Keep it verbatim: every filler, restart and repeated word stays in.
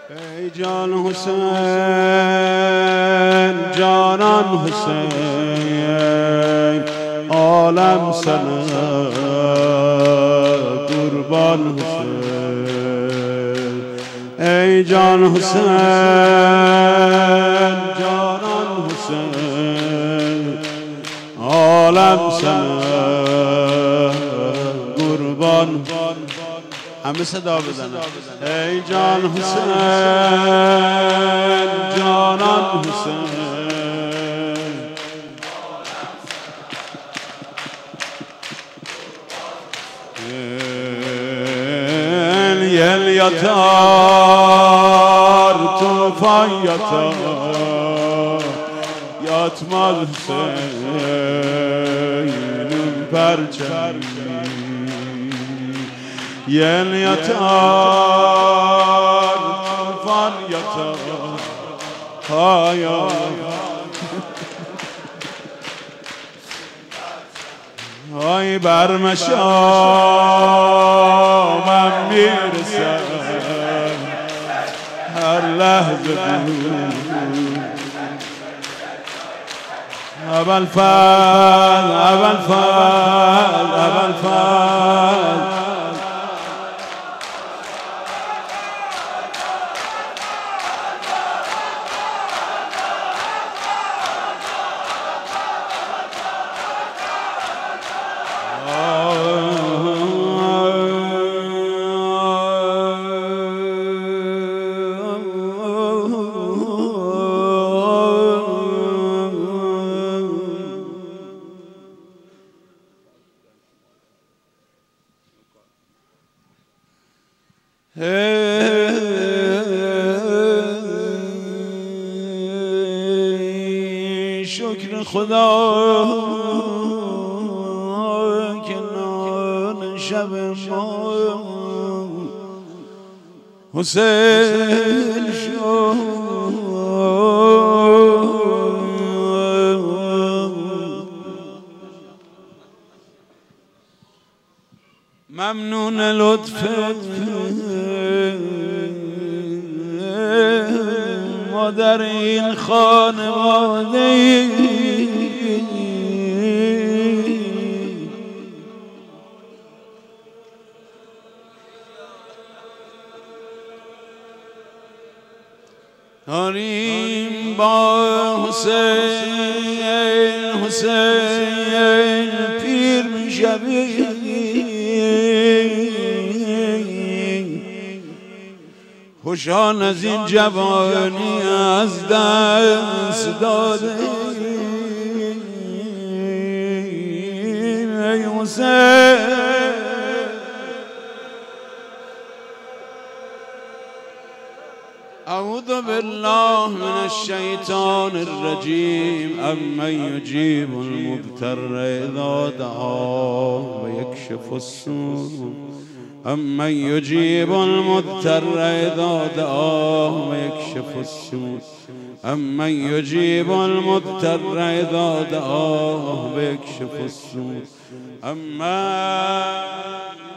ای جان حسین جانان حسین عالم سنه قربان حسین ای جان حسین جانان حسین عالم سنه قربان همه صدا بزنن ای جان حسین جانان حسین یل یتار توفان یتار یاتمال حسینم پرچمی یل یتار توفان یتار هایا های برمشامم میرسم هر لحظه بود اول فال اول فال اول فال شکر خدا که نان شب ما حسین شد ممنون لطفت ما در این خانواده داریم با حسین حسین پیر میشویم خوشحال از این جوانی از دست داده ای حسین اعوذ بالله من الشیطان الرجیم امن یجیب المضطر اذا دعاه و یکشف السوء امن یجیب المضطر اذا دعاه و یکشف السوء امن یجیب المضطر اذا دعاه و یکشف السوء امن